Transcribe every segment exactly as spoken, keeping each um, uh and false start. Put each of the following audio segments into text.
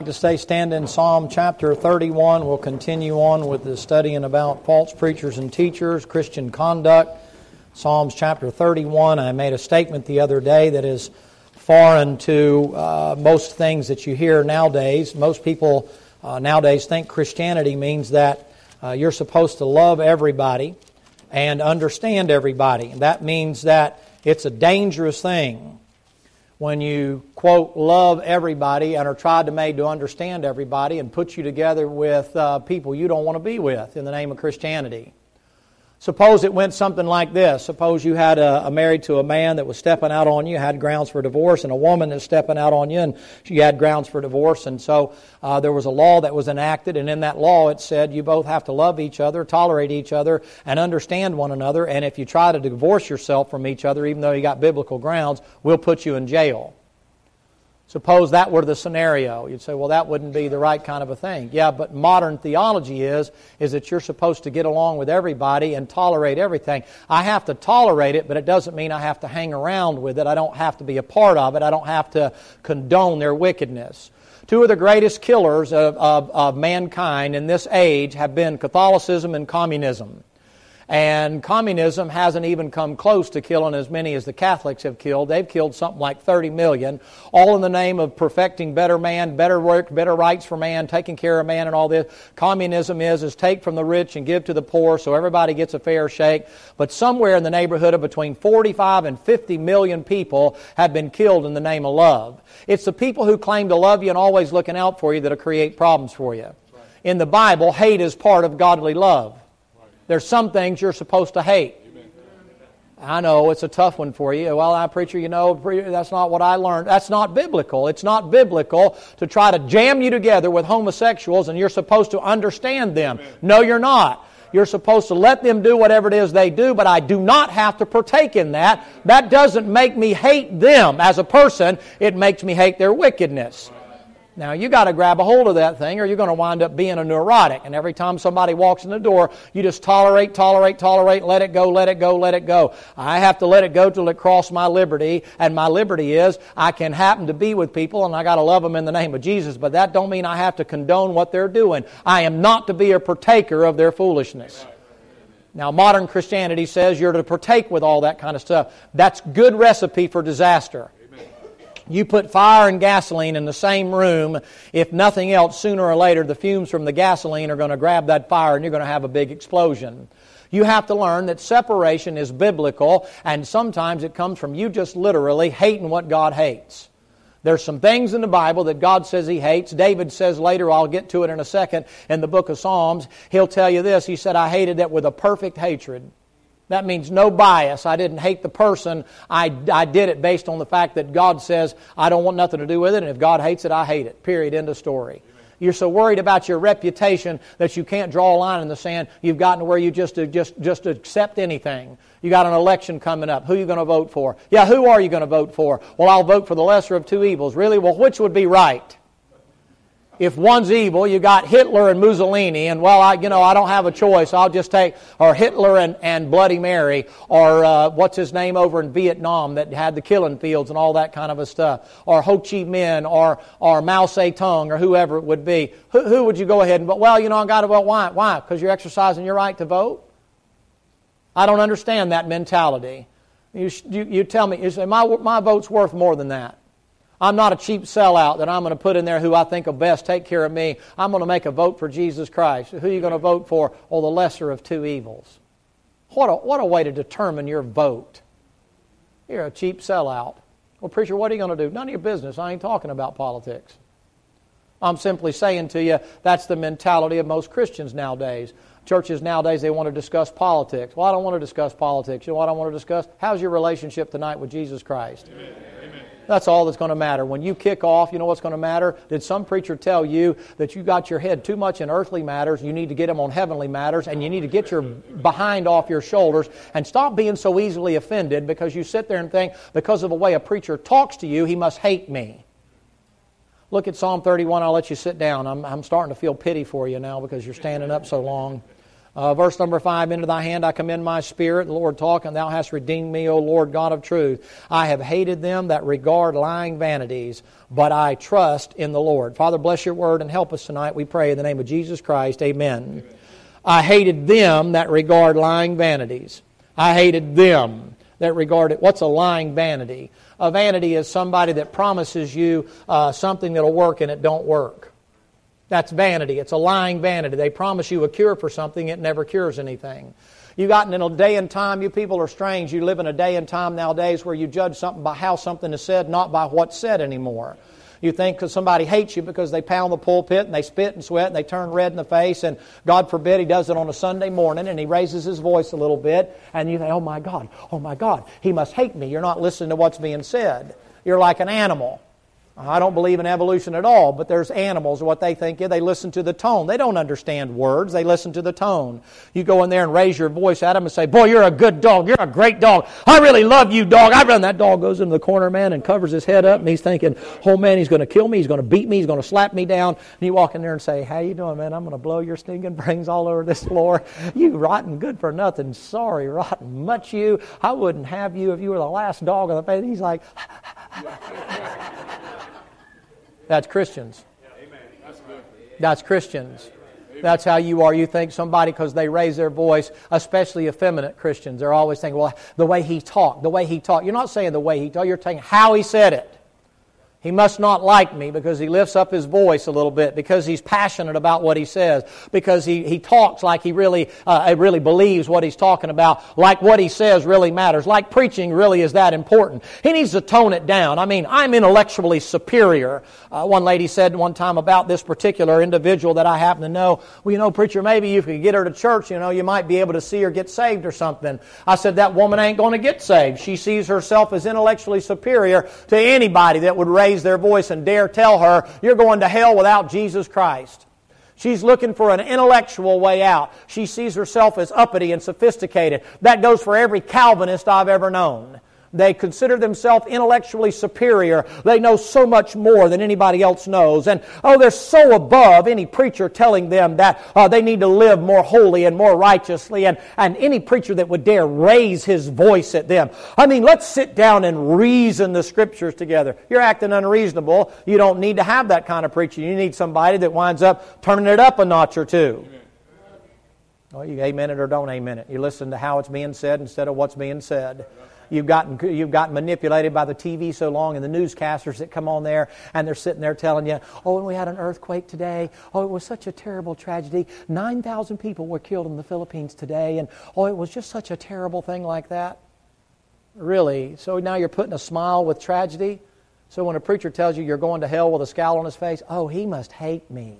To stay stand in Psalm chapter thirty-one. We'll continue on with the studying about false preachers and teachers, Christian conduct. Psalms chapter thirty-one. I made a statement the other day that is foreign to uh, most things that you hear nowadays. Most people uh, nowadays think Christianity means that uh, you're supposed to love everybody and understand everybody. That means that it's a dangerous thing when you, quote, love everybody and are tried to made to understand everybody and put you together with uh, people you don't want to be with in the name of Christianity. Suppose it went something like this. Suppose you had a, a married to a man that was stepping out on you, had grounds for divorce, and a woman that's stepping out on you, and she had grounds for divorce. And so uh, there was a law that was enacted, and in that law it said you both have to love each other, tolerate each other, and understand one another. And if you try to divorce yourself from each other, even though you got biblical grounds, we'll put you in jail. Suppose that were the scenario. You'd say, well, that wouldn't be the right kind of a thing. Yeah, but modern theology is, is that you're supposed to get along with everybody and tolerate everything. I have to tolerate it, but it doesn't mean I have to hang around with it. I don't have to be a part of it. I don't have to condone their wickedness. Two of the greatest killers of, of, of mankind in this age have been Catholicism and communism. And communism hasn't even come close to killing as many as the Catholics have killed. They've killed something like thirty million, all in the name of perfecting better man, better work, better rights for man, taking care of man and all this. Communism is, is take from the rich and give to the poor so everybody gets a fair shake. But somewhere in the neighborhood of between forty-five and fifty million people have been killed in the name of love. It's the people who claim to love you and always looking out for you that'll create problems for you. In the Bible, hate is part of godly love. There's some things you're supposed to hate. I know, it's a tough one for you. Well, I preacher, you know, that's not what I learned. That's not biblical. It's not biblical to try to jam you together with homosexuals and you're supposed to understand them. Amen. No, you're not. You're supposed to let them do whatever it is they do, but I do not have to partake in that. That doesn't make me hate them as a person. It makes me hate their wickedness. Now, you got to grab a hold of that thing or you're going to wind up being a neurotic. And every time somebody walks in the door, you just tolerate, tolerate, tolerate, let it go, let it go, let it go. I have to let it go till it crosses my liberty. And my liberty is I can happen to be with people and I got to love them in the name of Jesus. But that don't mean I have to condone what they're doing. I am not to be a partaker of their foolishness. Now, modern Christianity says you're to partake with all that kind of stuff. That's good recipe for disaster. You put fire and gasoline in the same room, if nothing else, sooner or later the fumes from the gasoline are going to grab that fire and you're going to have a big explosion. You have to learn that separation is biblical and sometimes it comes from you just literally hating what God hates. There's some things in the Bible that God says He hates. David says later, I'll get to it in a second, in the book of Psalms, he'll tell you this. He said, I hated that with a perfect hatred. That means no bias. I didn't hate the person. I, I did it based on the fact that God says, I don't want nothing to do with it, and if God hates it, I hate it. Period. End of story. Amen. You're so worried about your reputation that you can't draw a line in the sand. You've gotten to where you just, just, just accept anything. You got an election coming up. Who are you going to vote for? Yeah, who are you going to vote for? Well, I'll vote for the lesser of two evils. Really? Well, which would be right? If one's evil, you got Hitler and Mussolini, and well, I, you know, I don't have a choice. I'll just take, or Hitler and, and Bloody Mary, or uh, what's his name over in Vietnam that had the killing fields and all that kind of a stuff, or Ho Chi Minh, or or Mao Zedong, or whoever it would be. Who, who would you go ahead and vote? Well, you know, I got to vote. Why? Why? Because you're exercising your right to vote. I don't understand that mentality. You you, you tell me, you say my my vote's worth more than that. I'm not a cheap sellout that I'm going to put in there who I think will best take care of me. I'm going to make a vote for Jesus Christ. Who are you going to vote for? Oh, the lesser of two evils. What a, what a way to determine your vote. You're a cheap sellout. Well, preacher, what are you going to do? None of your business. I ain't talking about politics. I'm simply saying to you, that's the mentality of most Christians nowadays. Churches nowadays, they want to discuss politics. Well, I don't want to discuss politics. You know what I want to discuss? How's your relationship tonight with Jesus Christ? Amen. Amen. That's all that's going to matter. When you kick off, you know what's going to matter? Did some preacher tell you that you got your head too much in earthly matters, you need to get them on heavenly matters, and you need to get your behind off your shoulders and stop being so easily offended because you sit there and think, because of the way a preacher talks to you, he must hate me. Look at Psalm thirty-one. I'll let you sit down. I'm, I'm starting to feel pity for you now because you're standing up so long. Uh, verse number five, into thy hand I commend my spirit, the Lord talking, thou hast redeemed me, O Lord God of truth. I have hated them that regard lying vanities, but I trust in the Lord. Father, bless your word and help us tonight, we pray in the name of Jesus Christ. Amen. Amen. I hated them that regard lying vanities. I hated them that regard it. What's a lying vanity? A vanity is somebody that promises you uh, something that'll work and it don't work. That's vanity. It's a lying vanity. They promise you a cure for something, it never cures anything. You got in a day and time, you people are strange. You live in a day and time nowadays where you judge something by how something is said, not by what's said anymore. You think because somebody hates you because they pound the pulpit and they spit and sweat and they turn red in the face, and God forbid he does it on a Sunday morning and he raises his voice a little bit, and you think, oh my God, oh my God, he must hate me. You're not listening to what's being said. You're like an animal. I don't believe in evolution at all, but there's animals, what they think is they listen to the tone. They don't understand words, they listen to the tone. You go in there and raise your voice at them and say, boy, you're a good dog, you're a great dog, I really love you, dog. I run. That dog goes into the corner, man, and covers his head up, and he's thinking, oh man, he's going to kill me, he's going to beat me, he's going to slap me down. And you walk in there and say, how you doing, man? I'm going to blow your stinking brains all over this floor. You rotten good for nothing, sorry, rotten much you. I wouldn't have you if you were the last dog on the face. He's like... That's Christians. That's Christians. That's how you are. You think somebody, because they raise their voice, especially effeminate Christians, they're always thinking, well, the way he talked, the way he talked. You're not saying the way he talked, you're saying how he said it. He must not like me because he lifts up his voice a little bit, because he's passionate about what he says, because he, he talks like he really uh, really believes what he's talking about, like what he says really matters, like preaching really is that important. He needs to tone it down. I mean, I'm intellectually superior. Uh, one lady said one time about this particular individual that I happen to know, well, you know, preacher, maybe you could get her to church, you know, you might be able to see her get saved or something. I said, that woman ain't going to get saved. She sees herself as intellectually superior to anybody that would raise their voice and dare tell her you're going to hell without Jesus Christ. She's looking for an intellectual way out. She sees herself as uppity and sophisticated. That goes for every Calvinist I've ever known. They consider themselves intellectually superior. They know so much more than anybody else knows. And, oh, they're so above any preacher telling them that uh, they need to live more holy and more righteously, and, and any preacher that would dare raise his voice at them. I mean, let's sit down and reason the Scriptures together. You're acting unreasonable. You don't need to have that kind of preacher. You need somebody that winds up turning it up a notch or two. Well, you amen it or don't amen it. You listen to how it's being said instead of what's being said. You've gotten you've gotten manipulated by the T V so long, and the newscasters that come on there, and they're sitting there telling you, oh, and we had an earthquake today. Oh, it was such a terrible tragedy. nine thousand people were killed in the Philippines today, and oh, it was just such a terrible thing like that. Really? So now you're putting a smile with tragedy? So when a preacher tells you you're going to hell with a scowl on his face, oh, he must hate me.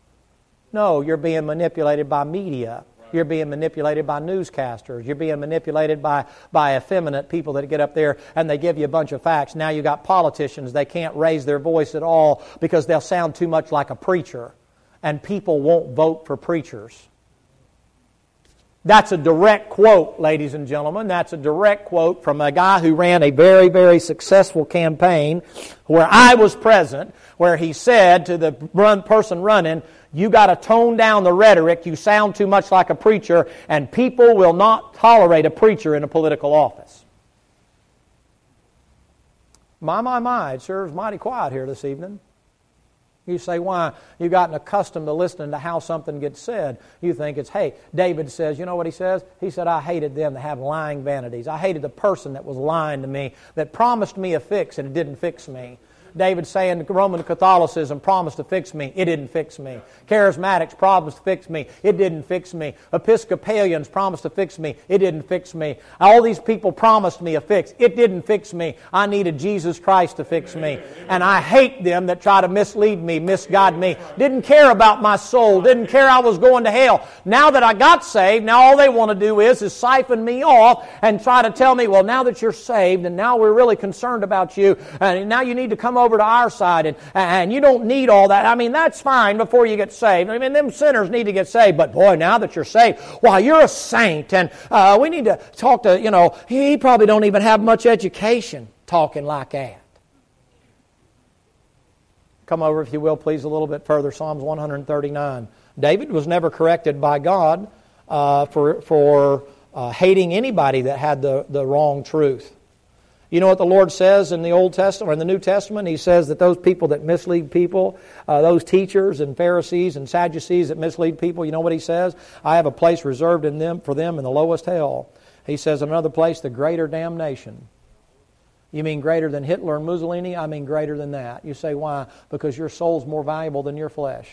No, you're being manipulated by media. You're being manipulated by newscasters. You're being manipulated by, by effeminate people that get up there and they give you a bunch of facts. Now you got politicians. They can't raise their voice at all because they'll sound too much like a preacher. And people won't vote for preachers. That's a direct quote, ladies and gentlemen. That's a direct quote from a guy who ran a very, very successful campaign where I was present, where he said to the run person running, you got to tone down the rhetoric. You sound too much like a preacher, and people will not tolerate a preacher in a political office. My, my, my, it sure is mighty quiet here this evening. You say, why? You've gotten accustomed to listening to how something gets said. You think it's, hey, David says, you know what he says? He said, I hated them that have lying vanities. I hated the person that was lying to me, that promised me a fix and it didn't fix me. David saying Roman Catholicism promised to fix me. It didn't fix me. Charismatics promised to fix me. It didn't fix me. Episcopalians promised to fix me. It didn't fix me. All these people promised me a fix. It didn't fix me. I needed Jesus Christ to fix me. And I hate them that try to mislead me, misguide me. Didn't care about my soul. Didn't care I was going to hell. Now that I got saved, now all they want to do is, is siphon me off and try to tell me, well, now that you're saved and now we're really concerned about you and now you need to come over to our side, and, and you don't need all that. I mean, that's fine before you get saved. I mean, them sinners need to get saved, but boy, now that you're saved, why, you're a saint, and uh, we need to talk to, you know, he probably don't even have much education talking like that. Come over, if you will, please, a little bit further. Psalms one thirty-nine. David was never corrected by God. uh, for, for uh, hating anybody that had the, the wrong truth. You know what the Lord says in the Old Testament or in the New Testament? He says that those people that mislead people, uh, those teachers and Pharisees and Sadducees that mislead people, you know what He says? I have a place reserved in them for them in the lowest hell. He says in another place, the greater damnation. You mean greater than Hitler and Mussolini? I mean greater than that. You say, why? Because your soul's more valuable than your flesh.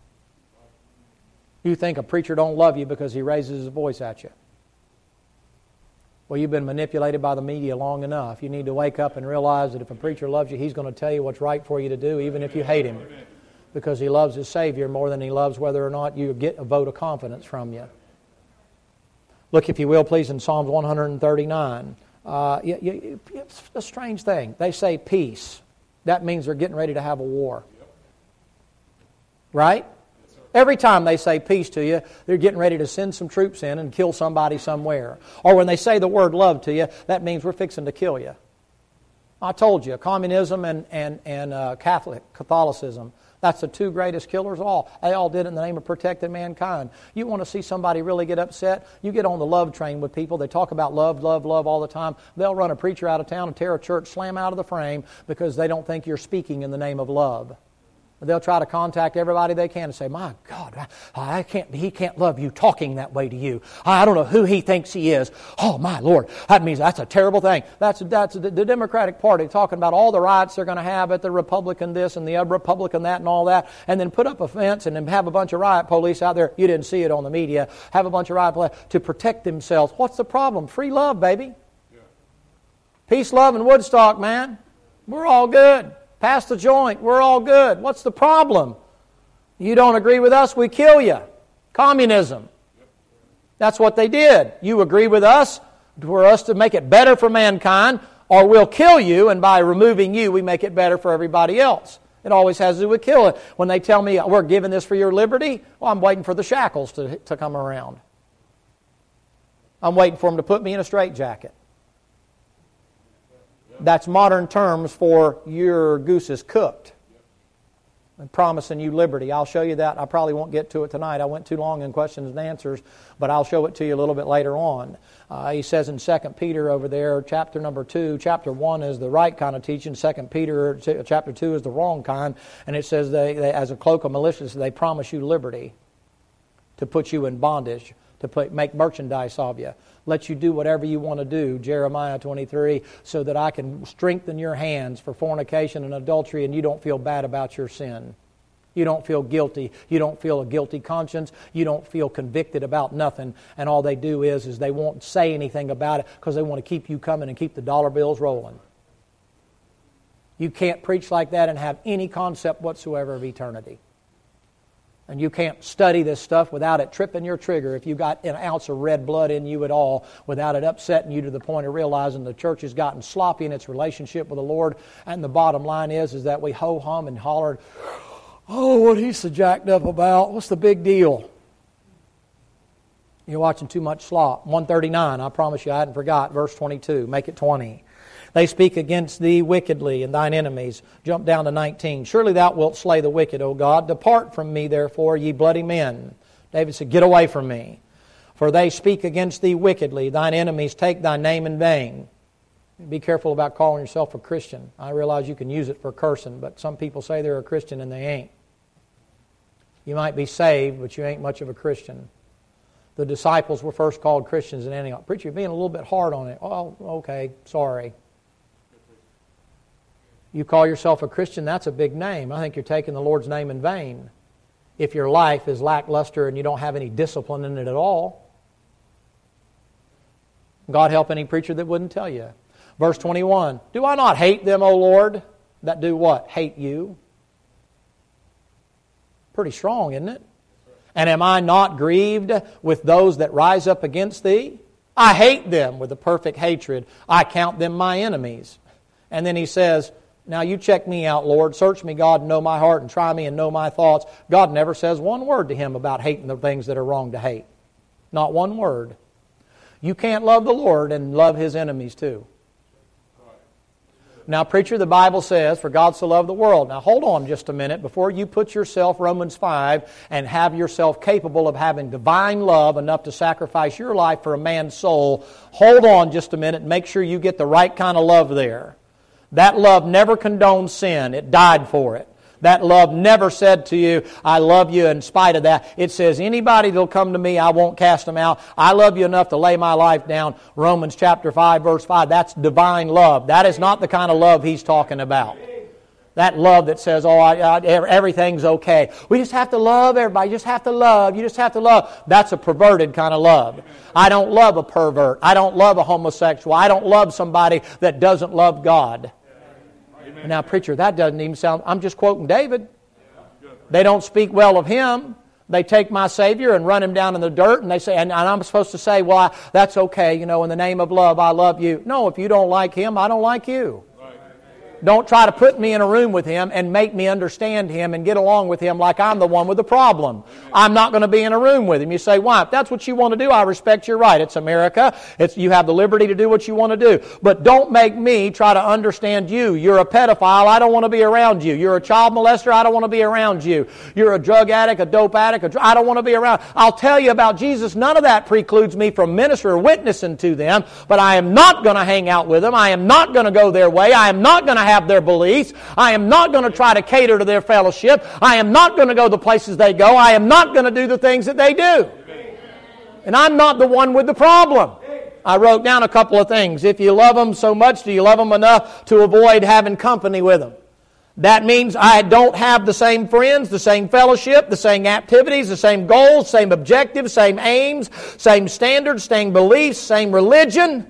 You think a preacher don't love you because he raises his voice at you. Well, you've been manipulated by the media long enough. You need to wake up and realize that if a preacher loves you, he's going to tell you what's right for you to do, even if you hate him. Because he loves his Savior more than he loves whether or not you get a vote of confidence from you. Look, if you will, please, in Psalms one thirty-nine. Uh, you, you, it's a strange thing. They say peace. That means they're getting ready to have a war. Right? Every time they say peace to you, they're getting ready to send some troops in and kill somebody somewhere. Or when they say the word love to you, that means we're fixing to kill you. I told you, communism and, and, and uh, Catholic Catholicism, that's the two greatest killers of all. They all did it in the name of protecting mankind. You want to see somebody really get upset? You get on the love train with people. They talk about love, love, love all the time. They'll run a preacher out of town and tear a church slam out of the frame because they don't think you're speaking in the name of love. They'll try to contact everybody they can and say, my God, I, I can't, he can't love you talking that way to you. I don't know who he thinks he is. Oh, my Lord, that means that's a terrible thing. That's, that's the, the Democratic Party talking about all the riots they're going to have at the Republican this and the Republican that and all that, and then put up a fence and then have a bunch of riot police out there. You didn't see it on the media. Have a bunch of riot police to protect themselves. What's the problem? Free love, baby. Yeah. Peace, love, and Woodstock, man. We're all good. Pass the joint. We're all good. What's the problem? You don't agree with us, we kill you. Communism. That's what they did. You agree with us for us to make it better for mankind, or we'll kill you, and by removing you, we make it better for everybody else. It always has to do with killing. When they tell me we're giving this for your liberty, well, I'm waiting for the shackles to, to come around. I'm waiting for them to put me in a straitjacket. That's modern terms for your goose is cooked. I'm promising you liberty. I'll show you that. I probably won't get to it tonight. I went too long in questions and answers, but I'll show it to you a little bit later on. Uh, he says in Second Peter over there, chapter number two, chapter one is the right kind of teaching. Second Peter chapter two is the wrong kind. And it says they, they as a cloak of maliciousness, they promise you liberty to put you in bondage, to put, make merchandise of you. Let you do whatever you want to do, Jeremiah twenty-three, so that I can strengthen your hands for fornication and adultery and you don't feel bad about your sin. You don't feel guilty. You don't feel a guilty conscience. You don't feel convicted about nothing. And all they do is, is they won't say anything about it because they want to keep you coming and keep the dollar bills rolling. You can't preach like that and have any concept whatsoever of eternity. And you can't study this stuff without it tripping your trigger if you got an ounce of red blood in you at all, without it upsetting you to the point of realizing the church has gotten sloppy in its relationship with the Lord. And the bottom line is, is that we ho-hum and hollered, oh, what he's so jacked up about. What's the big deal? You're watching too much slop. one thirty-nine, I promise you I hadn't forgot. Verse twenty-two, make it twenty. They speak against thee wickedly, and thine enemies. Jump down to nineteen. Surely thou wilt slay the wicked, O God. Depart from me, therefore, ye bloody men. David said, get away from me. For they speak against thee wickedly. Thine enemies take thy name in vain. Be careful about calling yourself a Christian. I realize you can use it for cursing, but some people say they're a Christian and they ain't. You might be saved, but you ain't much of a Christian. The disciples were first called Christians in Antioch. Preacher, you're being a little bit hard on it. Oh, okay, sorry. You call yourself a Christian, that's a big name. I think you're taking the Lord's name in vain. If your life is lackluster and you don't have any discipline in it at all. God help any preacher that wouldn't tell you. Verse twenty-one, do I not hate them, O Lord, that do what? Hate you. Pretty strong, isn't it? And am I not grieved with those that rise up against thee? I hate them with a perfect hatred. I count them my enemies. And then he says, now you check me out, Lord. Search me, God, and know my heart, and try me and know my thoughts. God never says one word to him about hating the things that are wrong to hate. Not one word. You can't love the Lord and love his enemies too. Now, preacher, the Bible says, for God so loved the world. Now, hold on just a minute before you put yourself, Romans five, and have yourself capable of having divine love enough to sacrifice your life for a man's soul. Hold on just a minute and make sure you get the right kind of love there. That love never condoned sin. It died for it. That love never said to you, I love you in spite of that. It says, anybody that'll come to me, I won't cast them out. I love you enough to lay my life down. Romans chapter five, verse five. That's divine love. That is not the kind of love he's talking about. That love that says, oh, I, I, everything's okay. We just have to love everybody. You just have to love. You just have to love. That's a perverted kind of love. I don't love a pervert. I don't love a homosexual. I don't love somebody that doesn't love God. Now, preacher, that doesn't even sound... I'm just quoting David. They don't speak well of him. They take my Savior and run him down in the dirt, and they say, and I'm supposed to say, well, I, that's okay, you know, in the name of love, I love you. No, if you don't like him, I don't like you. Don't try to put me in a room with him and make me understand him and get along with him like I'm the one with the problem. I'm not going to be in a room with him. You say, why? If that's what you want to do, I respect your right. It's America. It's, you have the liberty to do what you want to do. But don't make me try to understand you. You're a pedophile. I don't want to be around you. You're a child molester. I don't want to be around you. You're a drug addict, a dope addict. A dr- I don't want to be around. I'll tell you about Jesus. None of that precludes me from ministering or witnessing to them. But I am not going to hang out with them. I am not going to go their way. I am not going to have their beliefs. I am not going to try to cater to their fellowship. I am not going to go the places they go. I am not going to do the things that they do. And I'm not the one with the problem. I wrote down a couple of things. If you love them so much, do you love them enough to avoid having company with them? That means I don't have the same friends, the same fellowship, the same activities, the same goals, same objectives, same aims, same standards, same beliefs, same religion.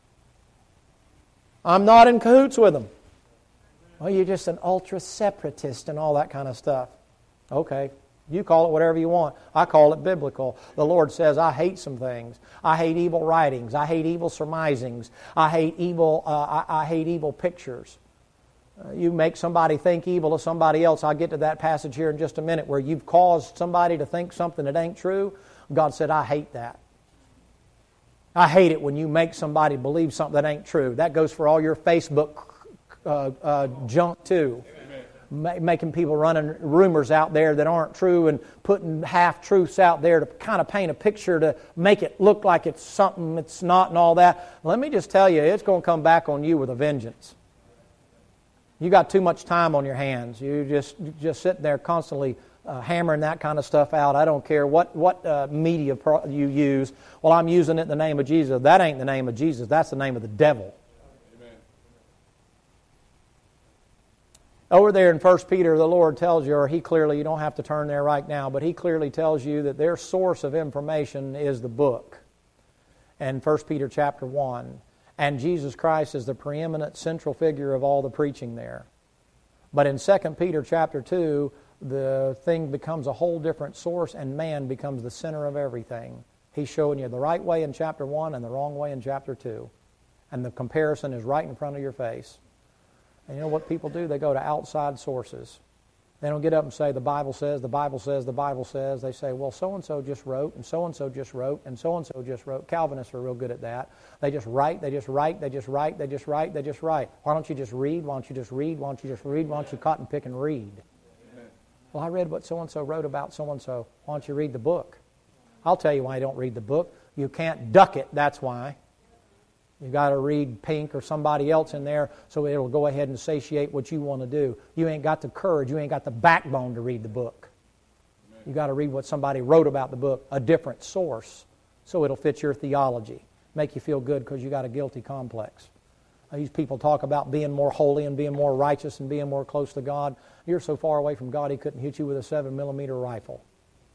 I'm not in cahoots with them. Well, you're just an ultra-separatist and all that kind of stuff. Okay, you call it whatever you want. I call it biblical. The Lord says, I hate some things. I hate evil writings. I hate evil surmisings. I hate evil, uh, I, I hate evil pictures. Uh, you make somebody think evil of somebody else. I'll get to that passage here in just a minute where you've caused somebody to think something that ain't true. God said, I hate that. I hate it when you make somebody believe something that ain't true. That goes for all your Facebook Uh, uh, junk too. Ma- making people running rumors out there that aren't true and putting half-truths out there to kind of paint a picture to make it look like it's something it's not and all that. Let me just tell you, it's going to come back on you with a vengeance. You got too much time on your hands. You just you just sitting there constantly uh, hammering that kind of stuff out. I don't care what, what uh, media pro- you use. Well, I'm using it in the name of Jesus. That ain't the name of Jesus. That's the name of the devil. Over there in First Peter, the Lord tells you, or He clearly, you don't have to turn there right now, but He clearly tells you that their source of information is the book. And First Peter chapter one. And Jesus Christ is the preeminent central figure of all the preaching there. But in Second Peter chapter two, the thing becomes a whole different source and man becomes the center of everything. He's showing you the right way in chapter one and the wrong way in chapter two. And the comparison is right in front of your face. And you know what people do? They go to outside sources. They don't get up and say, the Bible says, the Bible says, the Bible says. They say, well, so-and-so just wrote, and so-and-so just wrote, and so-and-so just wrote. Calvinists are real good at that. They just write, they just write, they just write, they just write, they just write. Why don't you just read? Why don't you just read? Why don't you just read? Why don't you cotton pick and read? Amen. Well, I read what so-and-so wrote about so-and-so. Why don't you read the book? I'll tell you why you don't read the book. You can't duck it, that's why. You've got to read Pink or somebody else in there so it'll go ahead and satiate what you want to do. You ain't got the courage. You ain't got the backbone to read the book. You've got to read what somebody wrote about the book, a different source, so it'll fit your theology. Make you feel good because you got a guilty complex. These people talk about being more holy and being more righteous and being more close to God. You're so far away from God, He couldn't hit you with a seven millimeter rifle.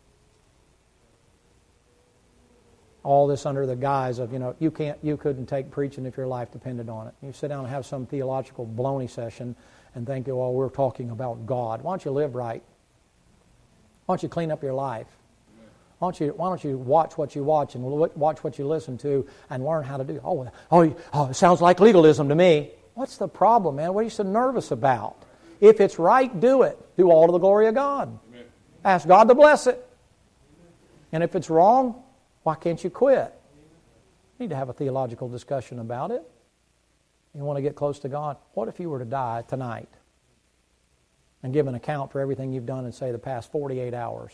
All this under the guise of, you know, you can't, you couldn't take preaching if your life depended on it. You sit down and have some theological baloney session and think, well, we're talking about God. Why don't you live right? Why don't you clean up your life? Why don't you, why don't you watch what you watch and watch what you listen to and learn how to do? Oh, oh, oh, it sounds like legalism to me. What's the problem, man? What are you so nervous about? If it's right, do it. Do all to the glory of God. Amen. Ask God to bless it. And if it's wrong, why can't you quit? You need to have a theological discussion about it. You want to get close to God? What if you were to die tonight and give an account for everything you've done in, say, the past forty-eight hours?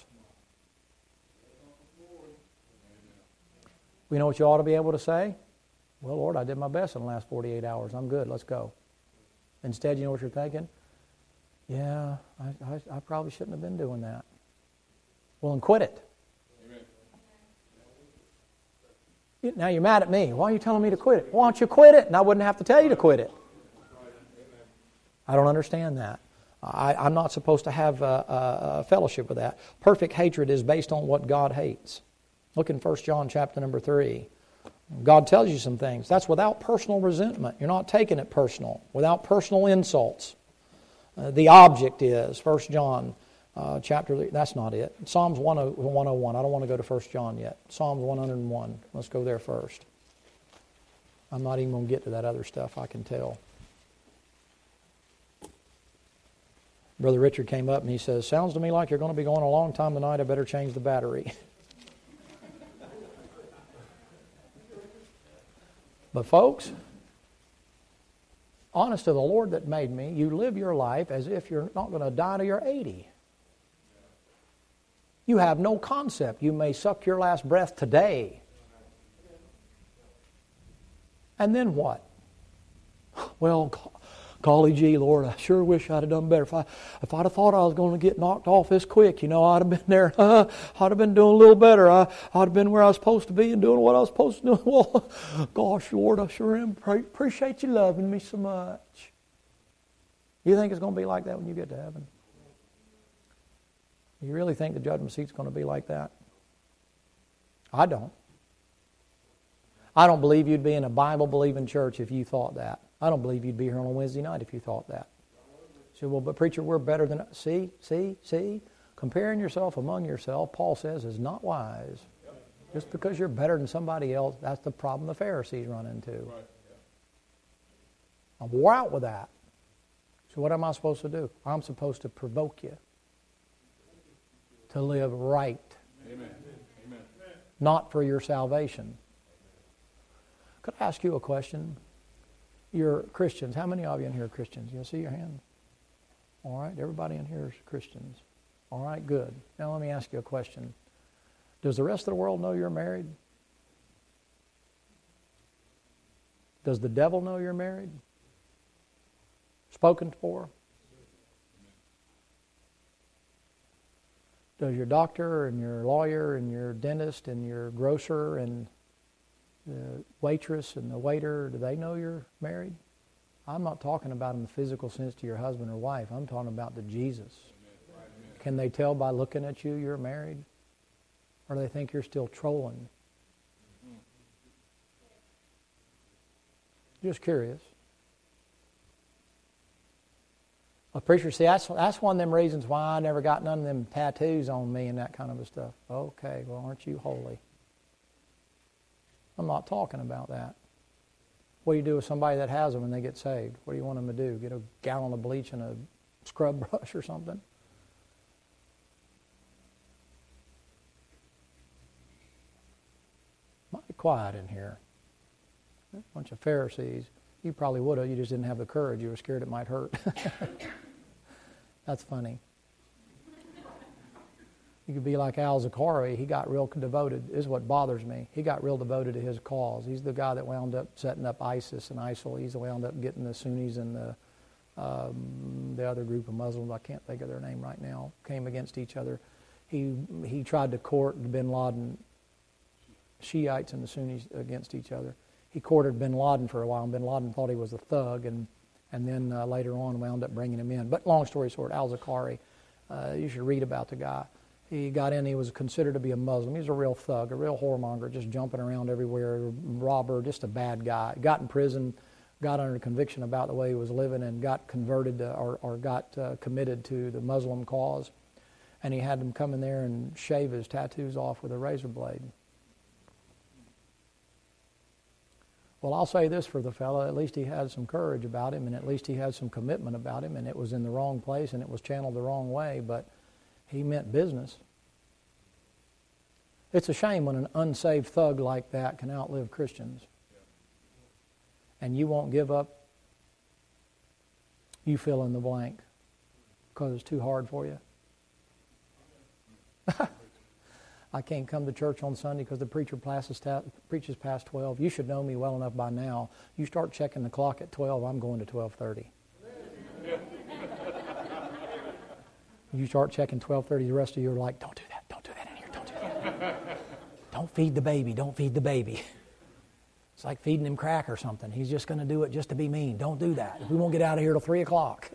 You know what you ought to be able to say? Well, Lord, I did my best in the last forty-eight hours. I'm good. Let's go. Instead, you know what you're thinking? Yeah, I, I, I probably shouldn't have been doing that. Well, and quit it. Amen. Now you're mad at me. Why are you telling me to quit it? Why don't you quit it? And I wouldn't have to tell you to quit it. I don't understand that. I, I'm not supposed to have a, a, a fellowship with that. Perfect hatred is based on what God hates. Look in First John chapter number three. God tells you some things. That's without personal resentment. You're not taking it personal. Without personal insults. Uh, the object is, First John uh, chapter three. That's not it. Psalms one oh one. I don't want to go to First John yet. Psalms one oh one. Let's go there first. I'm not even going to get to that other stuff, I can tell. Brother Richard came up and he says, sounds to me like you're going to be going a long time tonight. I better change the battery. But folks, honest to the Lord that made me, you live your life as if you're not going to die till you're eighty. You have no concept. You may suck your last breath today. And then what? Well, golly gee, Lord, I sure wish I'd have done better. If, I, if I'd have thought I was going to get knocked off this quick, you know, I'd have been there. Uh, I'd have been doing a little better. I, I'd have been where I was supposed to be and doing what I was supposed to do. Well, gosh, Lord, I sure am. Appreciate you loving me so much. You think it's going to be like that when you get to heaven? You really think the judgment seat's going to be like that? I don't. I don't believe you'd be in a Bible-believing church if you thought that. I don't believe you'd be here on a Wednesday night if you thought that. You say, well, but preacher, we're better than... See, see, see? Comparing yourself among yourself, Paul says, is not wise. Just because you're better than somebody else, that's the problem the Pharisees run into. I'm wore out with that. So what am I supposed to do? I'm supposed to provoke you to live right. Amen. Amen. Not for your salvation. Could I ask you a question? You're Christians. How many of you in here are Christians? You see your hand? All right, everybody in here is Christians. All right, good. Now let me ask you a question. Does the rest of the world know you're married? Does the devil know you're married? Spoken for? Does your doctor and your lawyer and your dentist and your grocer and the waitress and the waiter, do they know you're married? I'm not talking about in the physical sense to your husband or wife. I'm talking about to Jesus. Can they tell by looking at you you're married? Or do they think you're still trolling? Just curious. Well, preacher, see, that's, that's one of them reasons why I never got none of them tattoos on me and that kind of stuff. Okay, well, aren't you holy? I'm not talking about that. What do you do with somebody that has them when they get saved? What do you want them to do? Get a gallon of bleach and a scrub brush or something? Might be quiet in here. A bunch of Pharisees. You probably would have. You just didn't have the courage. You were scared it might hurt. That's funny. You could be like Al Zakari. He got real devoted. This is what bothers me. He got real devoted to his cause. He's the guy that wound up setting up ISIS and ISIL. He's the wound up getting the Sunnis and the um, the other group of Muslims, I can't think of their name right now, came against each other. He he tried to court bin Laden, Shiites and the Sunnis against each other. He courted bin Laden for a while, and bin Laden thought he was a thug, and and then uh, later on wound up bringing him in. But long story short, Al Zakari, uh, you should read about the guy. He got in, he was considered to be a Muslim. He was a real thug, a real whoremonger, just jumping around everywhere, robber, just a bad guy. Got in prison, got under conviction about the way he was living, and got converted to, or, or got uh, committed to the Muslim cause. And he had them come in there and shave his tattoos off with a razor blade. Well, I'll say this for the fellow, at least he had some courage about him, and at least he had some commitment about him, and it was in the wrong place, and it was channeled the wrong way, but he meant business. It's a shame when an unsaved thug like that can outlive Christians. And you won't give up You fill in the blank because it's too hard for you. I can't come to church on Sunday because the preacher passes ta- preaches past twelve. You should know me well enough by now. You start checking the clock at twelve, I'm going to twelve thirty. You start checking twelve thirty, the rest of you are like, don't do that, don't do that in here, don't do that. Don't feed the baby, don't feed the baby. It's like feeding him crack or something. He's just going to do it just to be mean. Don't do that. We won't get out of here till three o'clock.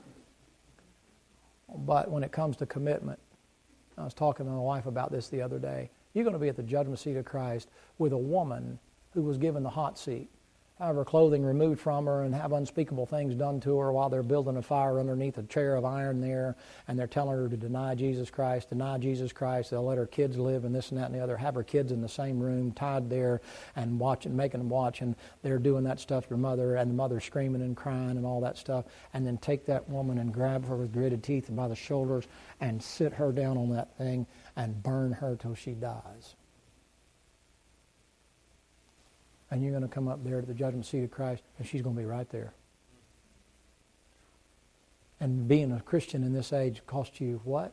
But when it comes to commitment, I was talking to my wife about this the other day. You're going to be at the judgment seat of Christ with a woman who was given the hot seat. Have her clothing removed from her and have unspeakable things done to her while they're building a fire underneath a chair of iron there, and they're telling her to deny Jesus Christ, deny Jesus Christ. They'll let her kids live and this and that and the other. Have her kids in the same room, tied there, and watching, making them watch, and they're doing that stuff to her mother, and the mother screaming and crying and all that stuff, and then take that woman and grab her with gritted teeth by the shoulders and sit her down on that thing and burn her till she dies. And you're going to come up there to the judgment seat of Christ, and she's going to be right there. And being a Christian in this age cost you what?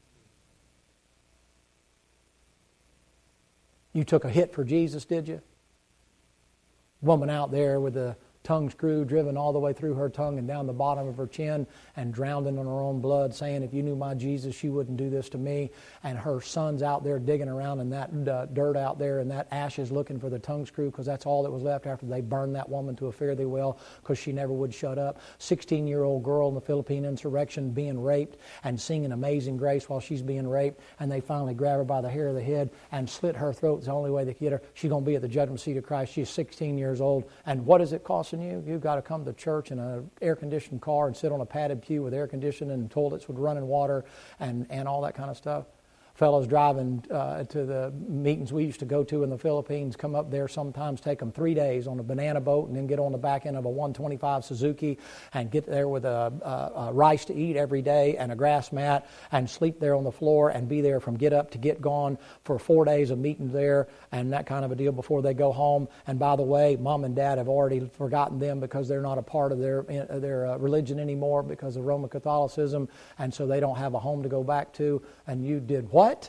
You took a hit for Jesus, did you? Woman out there with the tongue screw driven all the way through her tongue and down the bottom of her chin and drowned in her own blood, saying, if you knew my Jesus, you wouldn't do this to me. And her son's out there digging around in that uh, dirt out there and that ashes looking for the tongue screw, because that's all that was left after they burned that woman to a fare thee well because she never would shut up. sixteen-year-old girl in the Philippine insurrection being raped and singing Amazing Grace while she's being raped, and they finally grab her by the hair of the head and slit her throat. It's the only way they could get her. She's going to be at the judgment seat of Christ. She's sixteen years old. And what does it cost you? You've got to come to church in an air-conditioned car and sit on a padded pew with air conditioning and toilets with running water and, and all that kind of stuff. Fellows driving uh, to the meetings we used to go to in the Philippines come up there, sometimes take them three days on a banana boat and then get on the back end of a one twenty-five Suzuki and get there with a, a, a rice to eat every day and a grass mat and sleep there on the floor and be there from get up to get gone for four days of meetings there and that kind of a deal before they go home. And by the way, mom and dad have already forgotten them because they're not a part of their, their uh, religion anymore because of Roman Catholicism, and so they don't have a home to go back to. And you did what? What?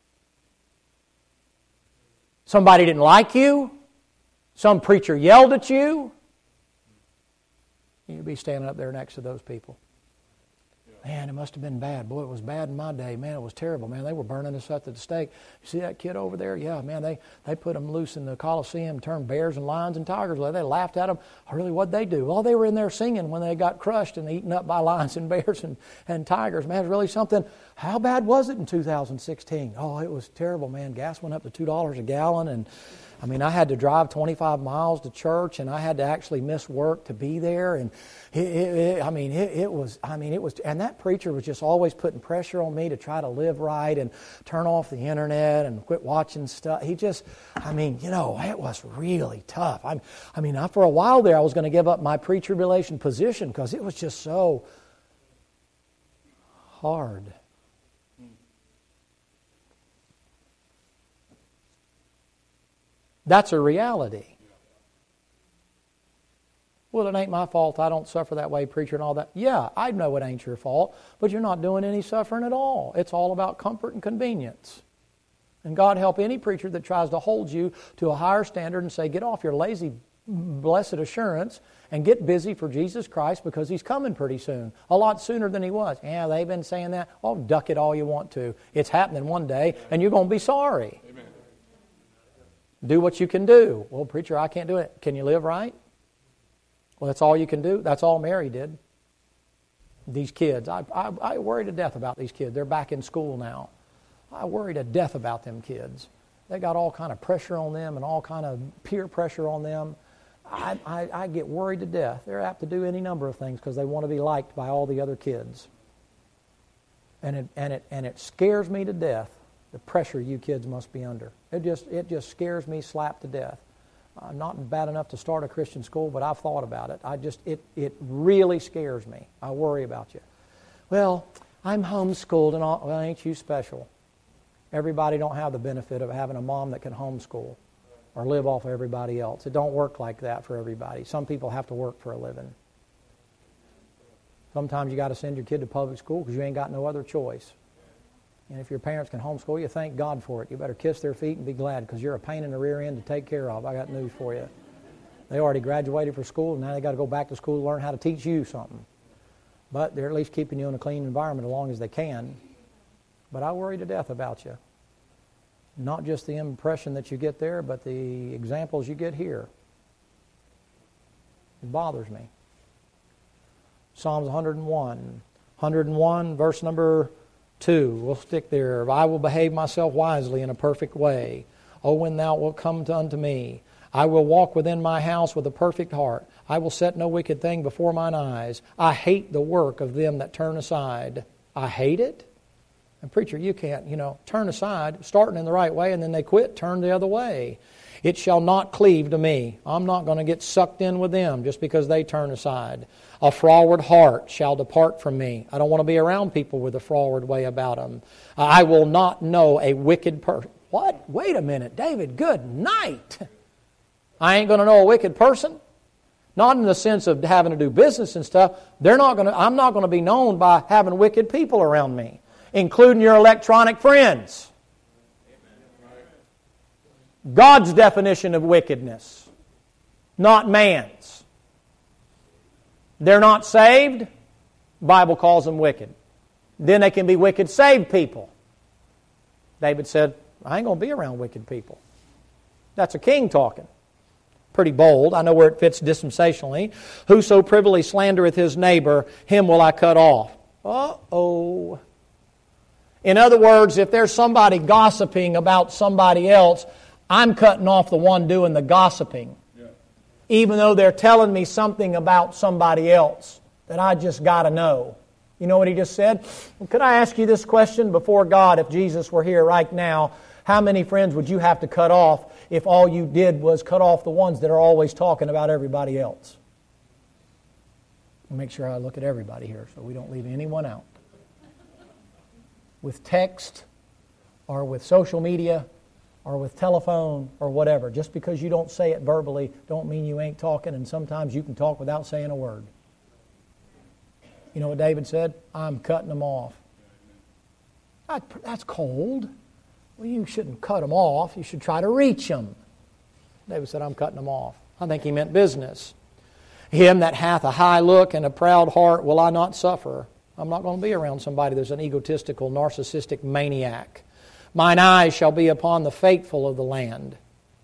Somebody didn't like you? Some preacher yelled at you? You'd be standing up there next to those people. Man, it must have been bad. Boy, it was bad in my day. Man, it was terrible. Man, they were burning us up at the stake. You see that kid over there? Yeah, man, they, they put him loose in the Coliseum, turned bears and lions and tigers. They laughed at him. Oh, really, what'd they do? Well, they were in there singing when they got crushed and eaten up by lions and bears and, and tigers. Man, it's really something. How bad was it in two thousand sixteen? Oh, it was terrible, man. Gas went up to two dollars a gallon, and I mean, I had to drive twenty-five miles to church, and I had to actually miss work to be there. And it, it, it, I mean, it, it was. I mean, it was. And that preacher was just always putting pressure on me to try to live right and turn off the internet and quit watching stuff. He just. I mean, you know, it was really tough. I, I mean, I, for a while there, I was going to give up my pre-tribulation position because it was just so hard. That's a reality. Well, it ain't my fault. I don't suffer that way, preacher, and all that. Yeah, I know it ain't your fault, but you're not doing any suffering at all. It's all about comfort and convenience. And God help any preacher that tries to hold you to a higher standard and say, get off your lazy, blessed assurance and get busy for Jesus Christ because He's coming pretty soon. A lot sooner than He was. Yeah, they've been saying that. Well, duck it all you want to. It's happening one day, and you're going to be sorry. Amen. Do what you can do. Well, preacher, I can't do it. Can you live right? Well, that's all you can do. That's all Mary did. These kids, I, I, I worry to death about these kids. They're back in school now. I worry to death about them kids. They got all kind of pressure on them and all kind of peer pressure on them. I, I, I get worried to death. They're apt to do any number of things because they want to be liked by all the other kids. And it, and it, and it scares me to death, the pressure you kids must be under. It just it just scares me slap to death. I'm not bad enough to start a Christian school, but I've thought about it. I just it it really scares me. I worry about you. Well, I'm homeschooled and all. Well, ain't you special? Everybody don't have the benefit of having a mom that can homeschool or live off of everybody else. It don't work like that for everybody. Some people have to work for a living. Sometimes you got to send your kid to public school because you ain't got no other choice. And if your parents can homeschool you, thank God for it. You better kiss their feet and be glad because you're a pain in the rear end to take care of. I got news for you. They already graduated from school, and now they got to go back to school to learn how to teach you something. But they're at least keeping you in a clean environment as long as they can. But I worry to death about you. Not just the impression that you get there, but the examples you get here. It bothers me. Psalms one oh one. one oh one, verse number two. We'll stick there. I will behave myself wisely in a perfect way. O when thou wilt come to unto me. I will walk within my house with a perfect heart. I will set no wicked thing before mine eyes. I hate the work of them that turn aside. I hate it? And preacher, you can't, you know, turn aside, starting in the right way, and then they quit, turn the other way. It shall not cleave to me. I'm not going to get sucked in with them just because they turn aside. A froward heart shall depart from me. I don't want to be around people with a froward way about them. I will not know a wicked person. What? Wait a minute, David, good night. I ain't going to know a wicked person. Not in the sense of having to do business and stuff. They're not going to, I'm not going to be known by having wicked people around me, including your electronic friends. God's definition of wickedness, not man's. They're not saved, the Bible calls them wicked. Then they can be wicked saved people. David said, I ain't going to be around wicked people. That's a king talking. Pretty bold. I know where it fits dispensationally. Whoso privily slandereth his neighbor, him will I cut off. Uh-oh. In other words, if there's somebody gossiping about somebody else, I'm cutting off the one doing the gossiping. Yeah. Even though they're telling me something about somebody else that I just got to know. You know what he just said? Well, could I ask you this question before God, if Jesus were here right now? How many friends would you have to cut off if all you did was cut off the ones that are always talking about everybody else? I'll make sure I look at everybody here so we don't leave anyone out. With text or with social media or with telephone or whatever. Just because you don't say it verbally don't mean you ain't talking, and sometimes you can talk without saying a word. You know what David said? I'm cutting them off. That's cold. Well, you shouldn't cut them off. You should try to reach them. David said, I'm cutting them off. I think he meant business. Him that hath a high look and a proud heart will I not suffer. I'm not going to be around somebody that's an egotistical, narcissistic maniac. Mine eyes shall be upon the faithful of the land.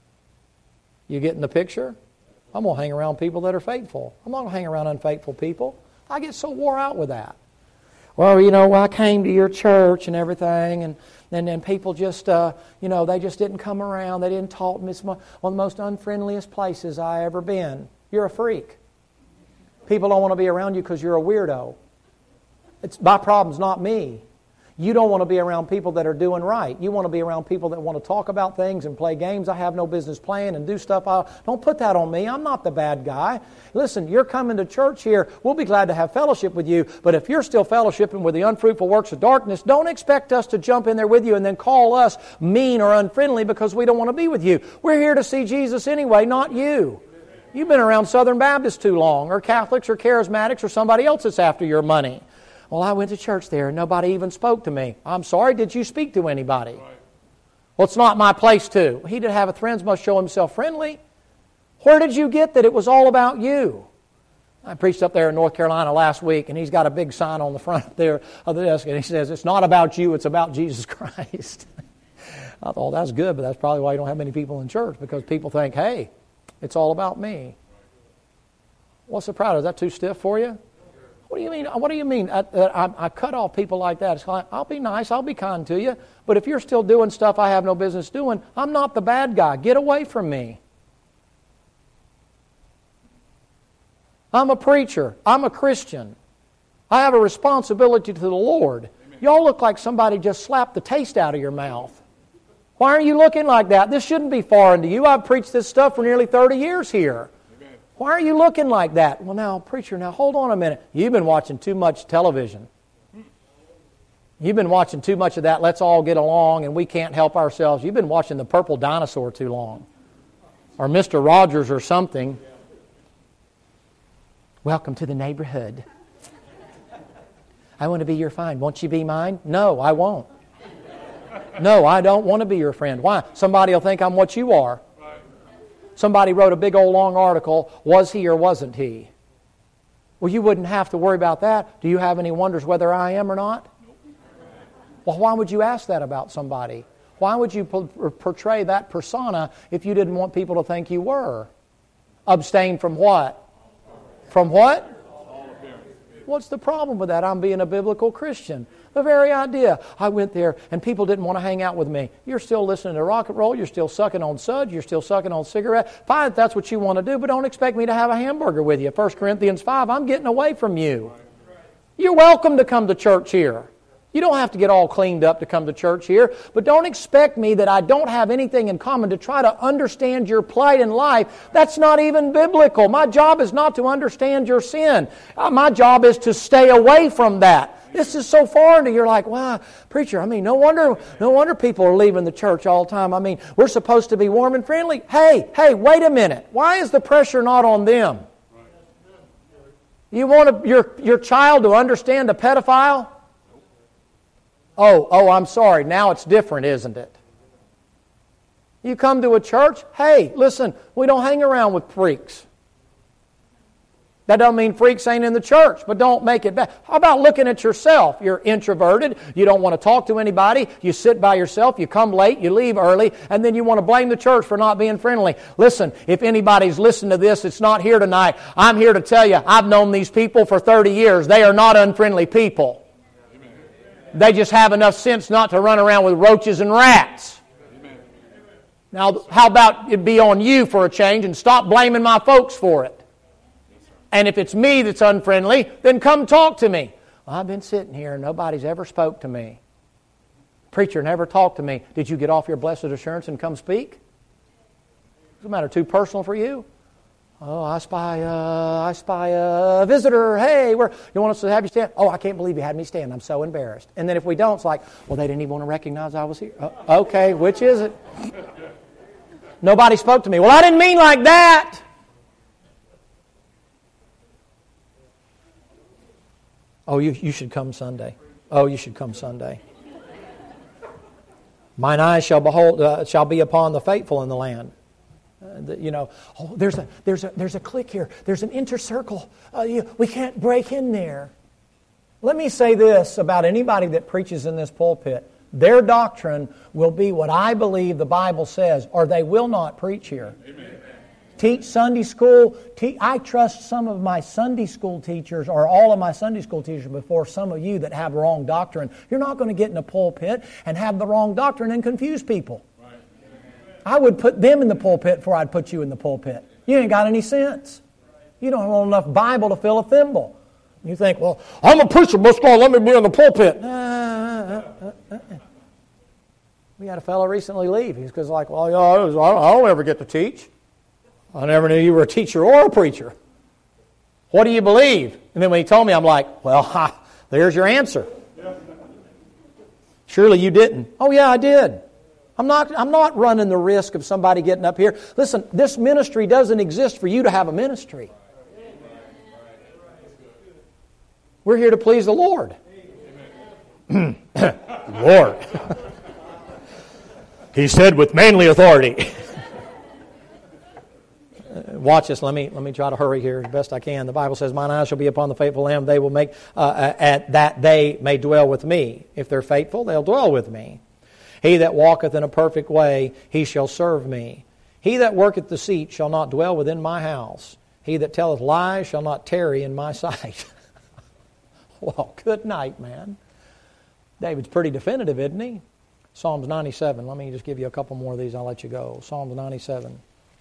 You getting the picture? I'm going to hang around people that are faithful. I'm not going to hang around unfaithful people. I get so wore out with that. Well, you know, well, I came to your church and everything, and and then people just, uh, you know, they just didn't come around. They didn't talk to me. It's one of the most unfriendliest places I ever been. You're a freak. People don't want to be around you because you're a weirdo. It's my problem's not me. You don't want to be around people that are doing right. You want to be around people that want to talk about things and play games I have no business playing and do stuff. I, don't put that on me. I'm not the bad guy. Listen, you're coming to church here. We'll be glad to have fellowship with you. But if you're still fellowshipping with the unfruitful works of darkness, don't expect us to jump in there with you and then call us mean or unfriendly because we don't want to be with you. We're here to see Jesus anyway, not you. You've been around Southern Baptists too long, or Catholics or Charismatics or somebody else that's after your money. Well, I went to church there and nobody even spoke to me. I'm sorry, did you speak to anybody? Right. Well, it's not my place to. He that haveth friends must show himself friendly. Where did you get that it was all about you? I preached up there in North Carolina last week, and he's got a big sign on the front there of the desk, and he says, it's not about you, it's about Jesus Christ. I thought, that's good, but that's probably why you don't have many people in church, because people think, hey, it's all about me. What's the problem? Is that too stiff for you? What do you mean? What do you mean? I, I, I cut off people like that. It's like, I'll be nice. I'll be kind to you. But if you're still doing stuff I have no business doing, I'm not the bad guy. Get away from me. I'm a preacher. I'm a Christian. I have a responsibility to the Lord. Amen. Y'all look like somebody just slapped the taste out of your mouth. Why are you looking like that? This shouldn't be foreign to you. I've preached this stuff for nearly thirty years here. Why are you looking like that? Well, now, preacher, now hold on a minute. You've been watching too much television. You've been watching too much of that, let's all get along and we can't help ourselves. You've been watching the Purple Dinosaur too long. Or Mister Rogers or something. Welcome to the neighborhood. I want to be your friend. Won't you be mine? No, I won't. No, I don't want to be your friend. Why? Somebody will think I'm what you are. Somebody wrote a big old long article, was he or wasn't he? Well, you wouldn't have to worry about that. Do you have any wonders whether I am or not? Well, why would you ask that about somebody? Why would you portray that persona if you didn't want people to think you were? Abstain from what? From what? What's the problem with that? I'm being a biblical Christian. The very idea. I went there and people didn't want to hang out with me. You're still listening to rock and roll. You're still sucking on suds. You're still sucking on cigarettes. Fine, if that's what you want to do, but don't expect me to have a hamburger with you. First Corinthians five, I'm getting away from you. You're welcome to come to church here. You don't have to get all cleaned up to come to church here, but don't expect me that I don't have anything in common to try to understand your plight in life. That's not even biblical. My job is not to understand your sin. My job is to stay away from that. This is so foreign to you. You're like, wow, preacher, I mean, no wonder, no wonder people are leaving the church all the time. I mean, we're supposed to be warm and friendly. Hey, hey, wait a minute. Why is the pressure not on them? You want a, your, your child to understand a pedophile? Oh, oh, I'm sorry. Now it's different, isn't it? You come to a church, hey, listen, we don't hang around with freaks. That doesn't mean freaks ain't in the church, but don't make it bad. How about looking at yourself? You're introverted. You don't want to talk to anybody. You sit by yourself. You come late. You leave early. And then you want to blame the church for not being friendly. Listen, if anybody's listening to this, it's not here tonight. I'm here to tell you, I've known these people for thirty years. They are not unfriendly people. They just have enough sense not to run around with roaches and rats. Now, how about it be on you for a change and stop blaming my folks for it? And if it's me that's unfriendly, then come talk to me. Well, I've been sitting here and nobody's ever spoke to me. Preacher never talked to me. Did you get off your blessed assurance and come speak? Does it matter too personal for you? Oh, I spy, uh, I spy a visitor. Hey, where you want us to have you stand? Oh, I can't believe you had me stand. I'm so embarrassed. And then if we don't, it's like, well, they didn't even want to recognize I was here. Uh, okay, which is it? Nobody spoke to me. Well, I didn't mean like that. Oh, you, you should come Sunday. Oh, you should come Sunday. Mine eyes shall behold, uh, shall be upon the faithful in the land. Uh, the, you know, oh, there's a there's a there's a clique here. There's an inner circle. Uh, you, we can't break in there. Let me say this about anybody that preaches in this pulpit: their doctrine will be what I believe the Bible says, or they will not preach here. Amen. Teach Sunday school. Te- I trust some of my Sunday school teachers, or all of my Sunday school teachers, before some of you that have wrong doctrine. You're not going to get in a pulpit and have the wrong doctrine and confuse people. Right. I would put them in the pulpit before I'd put you in the pulpit. You ain't got any sense. You don't have enough Bible to fill a thimble. You think, well, I'm a preacher, must God let me be in the pulpit. Uh, uh, uh, uh, uh. We had a fellow recently leave. He's because like, well, you know, I don't ever get to teach. I never knew you were a teacher or a preacher. What do you believe? And then when he told me, I'm like, well, ha, there's your answer. Surely you didn't. Oh, yeah, I did. I'm not, I'm not running the risk of somebody getting up here. Listen, this ministry doesn't exist for you to have a ministry. We're here to please the Lord. Lord. He said with manly authority. Watch this. Let me let me try to hurry here as best I can. The Bible says, "Mine eyes shall be upon the faithful Lamb. They will make uh, at that they may dwell with me. If they're faithful, they'll dwell with me. He that walketh in a perfect way, he shall serve me. He that worketh deceit shall not dwell within my house. He that telleth lies shall not tarry in my sight." Well, good night, man. David's pretty definitive, isn't he? Psalms ninety-seven. Let me just give you a couple more of these. I'll let you go. Psalms ninety-seven.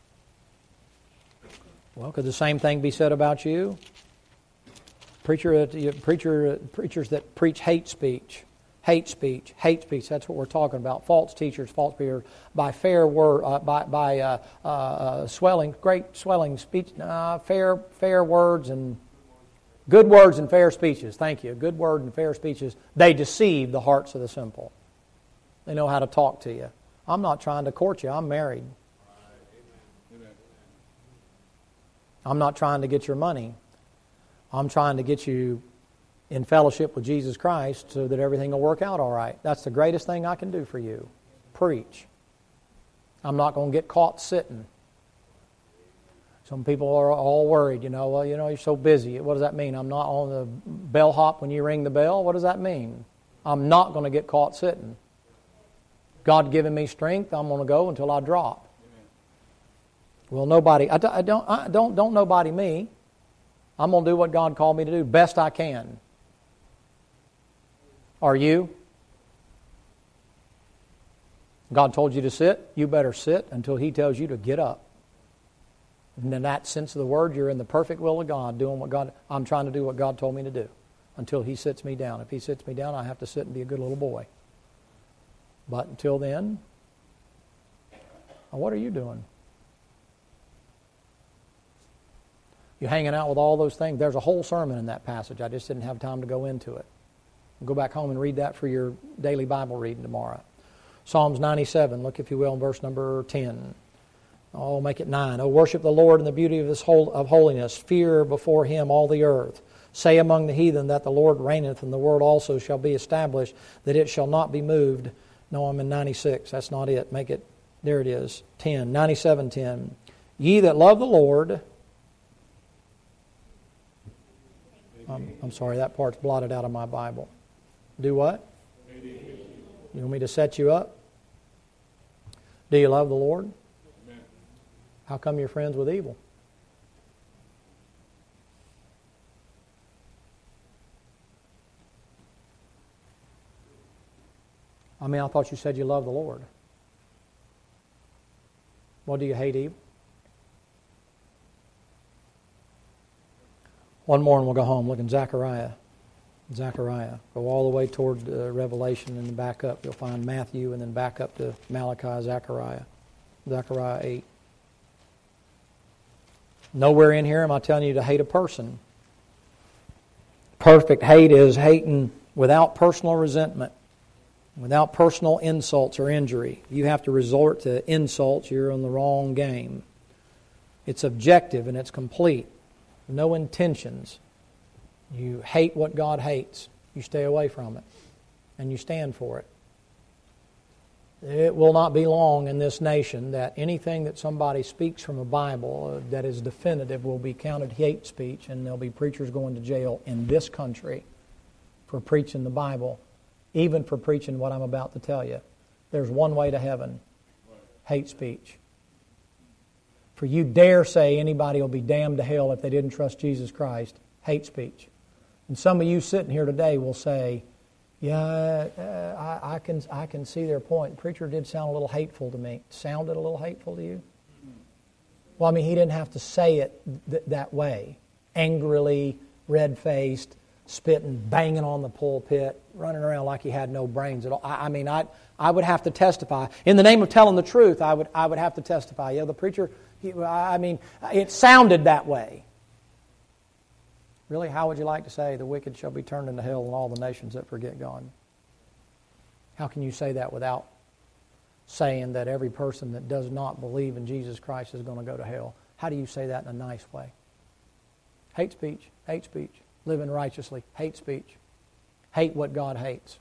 Well, could the same thing be said about you? Preacher, preacher, preachers that preach hate speech, hate speech, hate speech. That's what we're talking about. False teachers, false preachers, by fair word, uh, by by uh, uh, swelling, great swelling speech, uh, fair fair words and good words and fair speeches. Thank you. Good word and fair speeches. They deceive the hearts of the simple. They know how to talk to you. I'm not trying to court you. I'm married. I'm not trying to get your money. I'm trying to get you in fellowship with Jesus Christ so that everything will work out all right. That's the greatest thing I can do for you. Preach. I'm not going to get caught sitting. Some people are all worried, you know, well, you know, you're so busy. What does that mean? I'm not on the bellhop when you ring the bell? What does that mean? I'm not going to get caught sitting. God giving me strength, I'm going to go until I drop. Well, nobody, I don't, I don't, I don't, don't nobody me. I'm going to do what God called me to do, best I can. Are you? God told you to sit, you better sit until He tells you to get up. And in that sense of the word, you're in the perfect will of God, doing what God, I'm trying to do what God told me to do until He sits me down. If He sits me down, I have to sit and be a good little boy. But until then, what are you doing? You're hanging out with all those things. There's a whole sermon in that passage. I just didn't have time to go into it. Go back home and read that for your daily Bible reading tomorrow. Psalms ninety-seven, look if you will in verse number ten. Oh, make it nine. Oh, worship the Lord in the beauty of His whole, of holiness. Fear before Him all the earth. Say among the heathen that the Lord reigneth, and the world also shall be established, that it shall not be moved. No, I'm in ninety-six. That's not it. Make it, there it is, ten. ninety-seven ten. Ye that love the Lord. I'm, I'm sorry, that part's blotted out of my Bible. Do what? You want me to set you up? Do you love the Lord? How come you're friends with evil? I mean, I thought you said you love the Lord. Well, do you hate evil? One more and we'll go home. Look in Zechariah. Zechariah. Go all the way toward uh, Revelation and then back up. You'll find Matthew and then back up to Malachi, Zechariah. Zechariah eight. Nowhere in here am I telling you to hate a person. Perfect hate is hating without personal resentment, without personal insults or injury. You have to resort to insults, you're in the wrong game. It's objective and it's complete. No intentions. You hate what God hates. You stay away from it. And you stand for it. It will not be long in this nation that anything that somebody speaks from a Bible uh, that is definitive will be counted hate speech, and there'll be preachers going to jail in this country for preaching the Bible, even for preaching what I'm about to tell you. There's one way to heaven: hate speech. For you dare say anybody will be damned to hell if they didn't trust Jesus Christ, hate speech. And some of you sitting here today will say, yeah, uh, I, I can I can see their point. The preacher did sound a little hateful to me. Sounded a little hateful to you? Well, I mean, he didn't have to say it th- that way. Angrily, red-faced, spitting, banging on the pulpit, running around like he had no brains at all. I, I mean, I I would have to testify. In the name of telling the truth, I would I would have to testify. Yeah, the preacher, he, I mean, it sounded that way. Really, how would you like to say the wicked shall be turned into hell and all the nations that forget God? How can you say that without saying that every person that does not believe in Jesus Christ is going to go to hell? How do you say that in a nice way? Hate speech, hate speech. Living righteously, hate speech. Hate what God hates.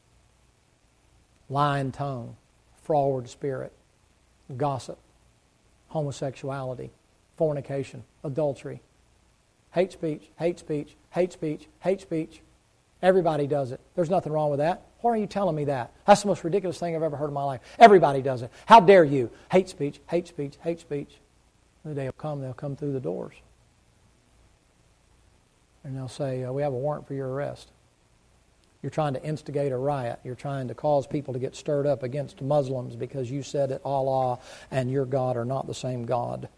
Lying tongue, froward spirit, gossip, homosexuality, fornication, adultery. Hate speech, hate speech, hate speech, hate speech. Everybody does it. There's nothing wrong with that. Why are you telling me that? That's the most ridiculous thing I've ever heard in my life. Everybody does it. How dare you? Hate speech, hate speech, hate speech. The day will come, they'll come through the doors. And they'll say, uh, we have a warrant for your arrest. You're trying to instigate a riot. You're trying to cause people to get stirred up against Muslims because you said that Allah and your God are not the same God.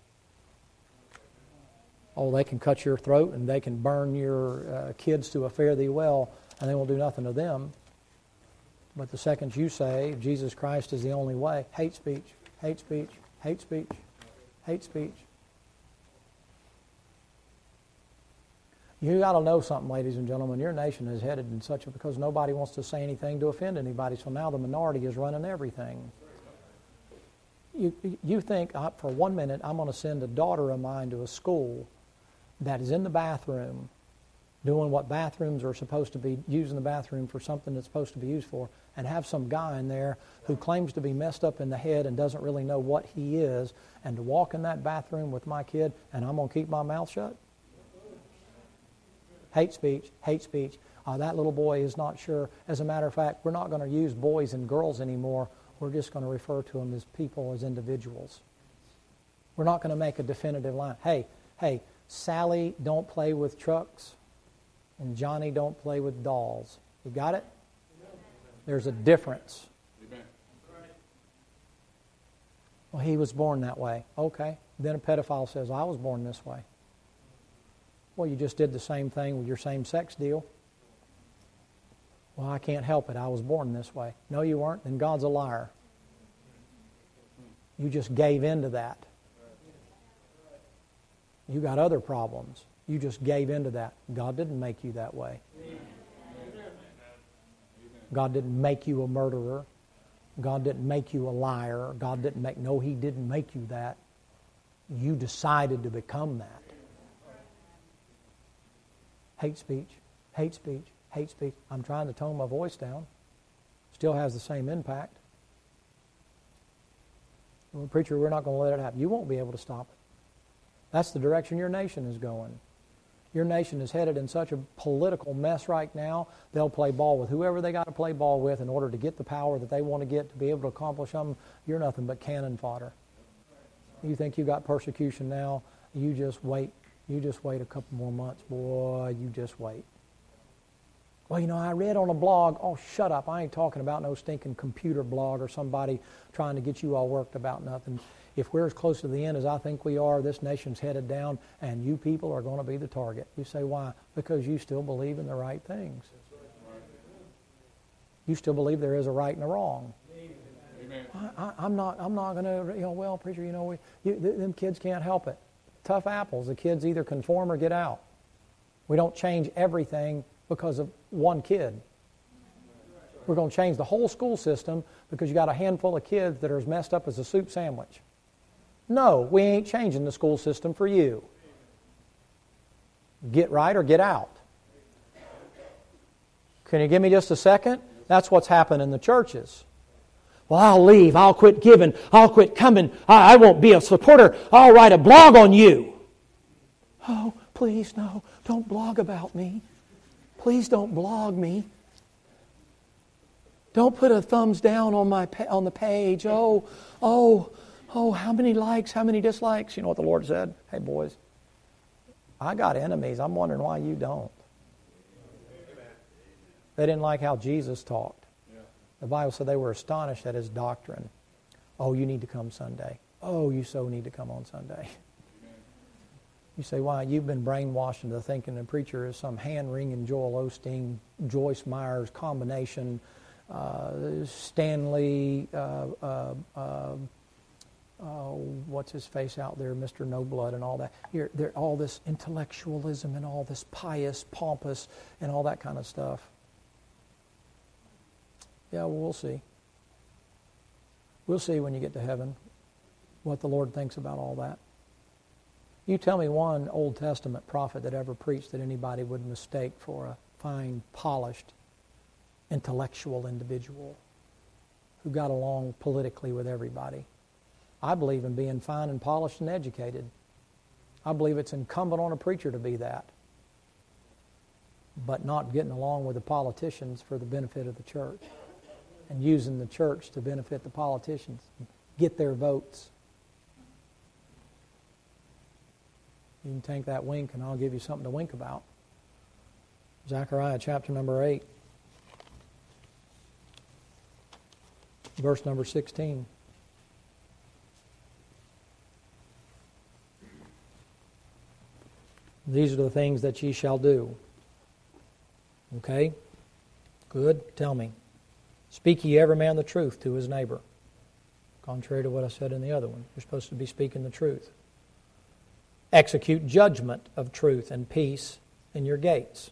Oh, they can cut your throat and they can burn your uh, kids to a fare thee well, and they won't do nothing to them. But the second you say Jesus Christ is the only way, hate speech, hate speech, hate speech, hate speech. You got to know something, ladies and gentlemen. Your nation is headed in such a, because nobody wants to say anything to offend anybody, so now the minority is running everything. You, you think, uh, for one minute, I'm going to send a daughter of mine to a school that is in the bathroom doing what bathrooms are supposed to be, using the bathroom for something that's supposed to be used for, and have some guy in there who claims to be messed up in the head and doesn't really know what he is, and to walk in that bathroom with my kid and I'm going to keep my mouth shut? Hate speech, hate speech. Uh, that little boy is not sure. As a matter of fact, we're not going to use boys and girls anymore. We're just going to refer to them as people, as individuals. We're not going to make a definitive line. Hey, hey, Sally, don't play with trucks, and Johnny, don't play with dolls. You got it? There's a difference. Amen. Well, he was born that way. Okay. Then a pedophile says, I was born this way. Well, you just did the same thing with your same-sex deal. Well, I can't help it. I was born this way. No, you weren't. Then God's a liar. You just gave in to that. You got other problems. You just gave in to that. God didn't make you that way. God didn't make you a murderer. God didn't make you a liar. God didn't make, no, He didn't make you that. You decided to become that. Hate speech, hate speech, hate speech. I'm trying to tone my voice down. Still has the same impact. Well, preacher, we're not going to let it happen. You won't be able to stop it. That's the direction your nation is going. Your nation is headed in such a political mess right now, they'll play ball with whoever they got to play ball with in order to get the power that they want to get to be able to accomplish something. You're nothing but cannon fodder. You think you got persecution now, you just wait. You just wait a couple more months. Boy, you just wait. Well, you know, I read on a blog. Oh, shut up. I ain't talking about no stinking computer blog or somebody trying to get you all worked about nothing. If we're as close to the end as I think we are, this nation's headed down, and you people are going to be the target. You say, why? Because you still believe in the right things. You still believe there is a right and a wrong. Amen. I, I, I'm not. I'm not going to. You know, well, preacher, you know, we, you, th- them kids can't help it. Tough apples. The kids either conform or get out. We don't change everything because of one kid. We're going to change the whole school system because you got a handful of kids that are as messed up as a soup sandwich. No, we ain't changing the school system for you. Get right or get out. Can you give me just a second? That's what's happened in the churches. Well, I'll leave. I'll quit giving. I'll quit coming. I, I won't be a supporter. I'll write a blog on you. Oh, please, no. Don't blog about me. Please don't blog me. Don't put a thumbs down on my on the page. Oh, oh, oh, how many likes, how many dislikes? You know what the Lord said? Hey, boys, I got enemies. I'm wondering why you don't. They didn't like how Jesus talked. The Bible said they were astonished at His doctrine. Oh, you need to come Sunday. Oh, you so need to come on Sunday. You say, why? You've been brainwashed into thinking the preacher is some hand-wringing Joel Osteen, Joyce Myers combination, uh, Stanley, uh, uh, uh, uh, what's his face out there, Mister No Blood and all that. Here, there, all this intellectualism and all this pious, pompous, and all that kind of stuff. Yeah, well, we'll see. We'll see when you get to heaven what the Lord thinks about all that. You tell me one Old Testament prophet that ever preached that anybody would mistake for a fine, polished, intellectual individual who got along politically with everybody. I believe in being fine and polished and educated. I believe it's incumbent on a preacher to be that, but not getting along with the politicians for the benefit of the church and using the church to benefit the politicians, get their votes. You can take that wink and I'll give you something to wink about. Zechariah chapter number eight, verse number sixteen. These are the things that ye shall do. Okay? Good. Tell me. Speak ye every man the truth to his neighbor. Contrary to what I said in the other one. You're supposed to be speaking the truth. Execute judgment of truth and peace in your gates.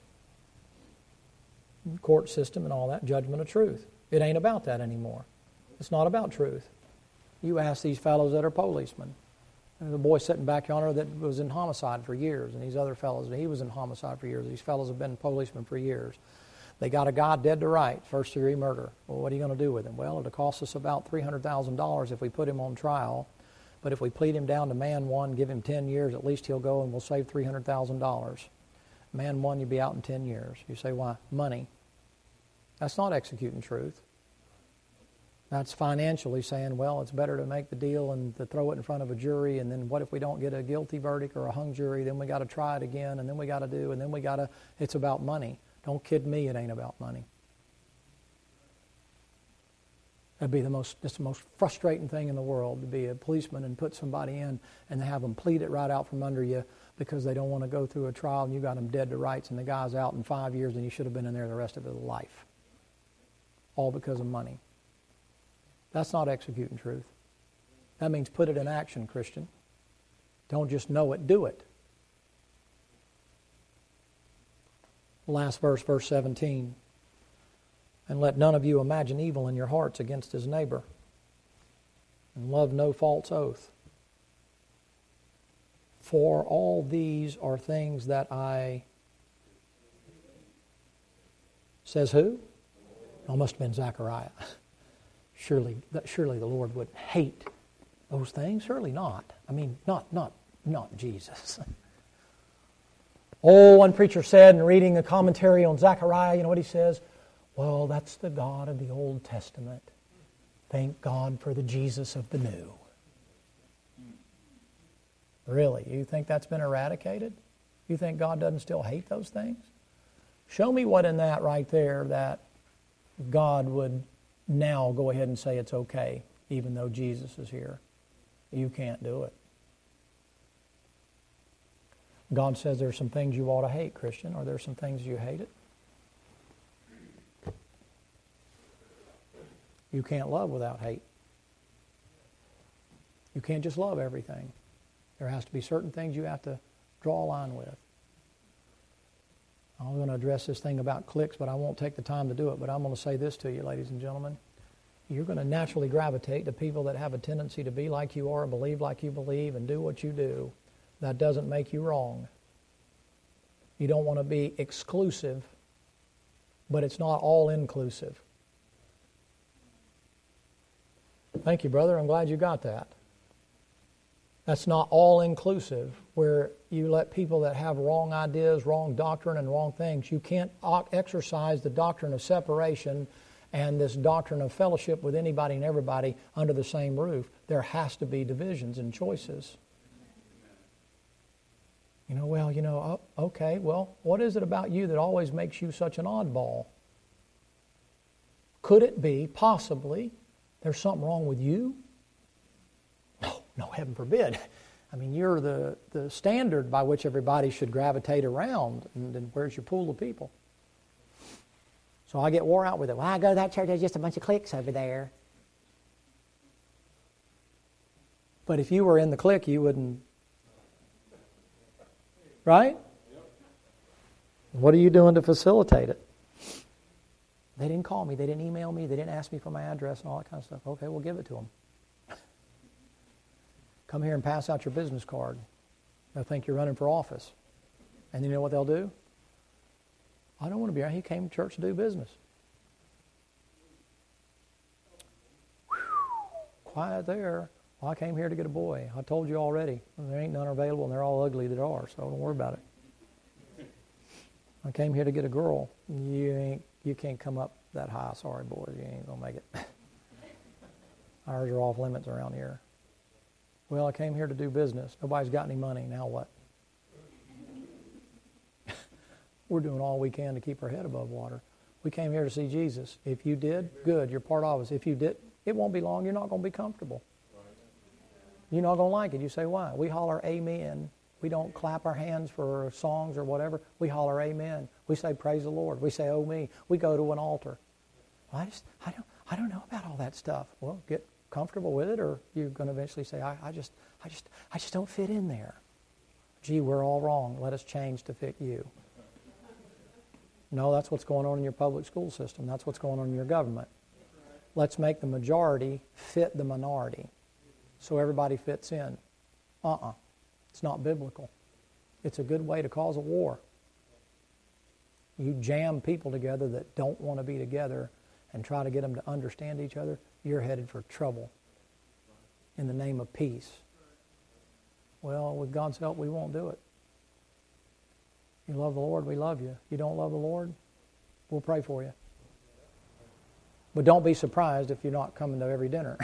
Court system and all that, judgment of truth. It ain't about that anymore. It's not about truth. You ask these fellows that are policemen. There's a boy sitting back yonder that was in homicide for years, and these other fellows, he was in homicide for years. These fellows have been policemen for years. They got a guy dead to rights, first-degree murder. Well, what are you going to do with him? Well, it'll cost us about three hundred thousand dollars if we put him on trial. But if we plead him down to man one, give him ten years, at least he'll go and we'll save three hundred thousand dollars. Man one, you'll be out in ten years. You say, why? Money. That's not executing truth. That's financially saying, well, it's better to make the deal and to throw it in front of a jury, and then what if we don't get a guilty verdict or a hung jury? Then we got to try it again, and then we got to do, and then we got to, it's about money. Don't kid me, it ain't about money. That'd be the most, it's the most frustrating thing in the world, to be a policeman and put somebody in and have them plead it right out from under you because they don't want to go through a trial and you got them dead to rights and the guy's out in five years and he should have been in there the rest of his life. All because of money. That's not executing truth. That means put it in action, Christian. Don't just know it, do it. Last verse, verse seventeen. And let none of you imagine evil in your hearts against his neighbor. And love no false oath. For all these are things that I... Says who? Oh, must have been Zechariah. Surely, surely the Lord would hate those things? Surely not. I mean, not, not, not Jesus. Oh, one preacher said in reading the commentary on Zechariah, you know what he says? Well, that's the God of the Old Testament. Thank God for the Jesus of the New. Really? You think that's been eradicated? You think God doesn't still hate those things? Show me what in that right there that God would now go ahead and say it's okay, even though Jesus is here. You can't do it. God says there's some things you ought to hate, Christian. Are there some things you hate it? You can't love without hate. You can't just love everything. There has to be certain things you have to draw a line with. I'm going to address this thing about cliques, but I won't take the time to do it. But I'm going to say this to you, ladies and gentlemen. You're going to naturally gravitate to people that have a tendency to be like you are, believe like you believe, and do what you do. That doesn't make you wrong. You don't want to be exclusive, but it's not all inclusive. Thank you, brother. I'm glad you got that. That's not all inclusive, where you let people that have wrong ideas, wrong doctrine, and wrong things. You can't exercise the doctrine of separation and this doctrine of fellowship with anybody and everybody under the same roof. There has to be divisions and choices. You know, well, you know, oh, okay, well, what is it about you that always makes you such an oddball? Could it be, possibly, there's something wrong with you? No, no, heaven forbid. I mean, you're the, the standard by which everybody should gravitate around, and then where's your pool of people? So I get wore out with it. Well, I go to that church, there's just a bunch of cliques over there. But if you were in the clique, you wouldn't. Right? What are you doing to facilitate it? They didn't call me. They didn't email me. They didn't ask me for my address and all that kind of stuff. Okay, we'll give it to them. Come here and pass out your business card. They'll think you're running for office. And you know what they'll do? I don't want to be here. He came to church to do business. Whew. Quiet there. Well, I came here to get a boy. I told you already. There ain't none available, and they're all ugly that are, so don't worry about it. I came here to get a girl. You ain't. You can't come up that high. Sorry, boys. You ain't going to make it. Ours are off limits around here. Well, I came here to do business. Nobody's got any money. Now what? We're doing all we can to keep our head above water. We came here to see Jesus. If you did, good. You're part of us. If you did, it won't be long. You're not going to be comfortable. You're not going to like it. You say, why? We holler amen. We don't clap our hands for songs or whatever. We holler amen. We say praise the Lord. We say, oh me. We go to an altar. Well, I just, I don't, I don't know about all that stuff. Well, get comfortable with it, or you're going to eventually say, I, I just, I just, I just don't fit in there. Gee, we're all wrong. Let us change to fit you. No, that's what's going on in your public school system. That's what's going on in your government. Let's make the majority fit the minority so everybody fits in. Uh-uh. It's not biblical. It's a good way to cause a war. You jam people together that don't want to be together and try to get them to understand each other, you're headed for trouble in the name of peace. Well, with God's help, we won't do it. You love the Lord, we love you. You don't love the Lord, we'll pray for you. But don't be surprised if you're not coming to every dinner.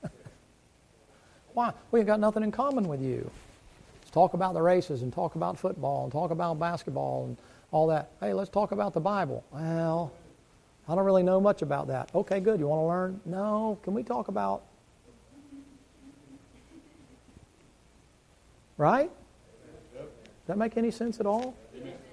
Why? We've got nothing in common with you. Let's talk about the races and talk about football and talk about basketball and all that. Hey, let's talk about the Bible. Well, I don't really know much about that. Okay, good. You want to learn? No. Can we talk about... Right? Does that make any sense at all?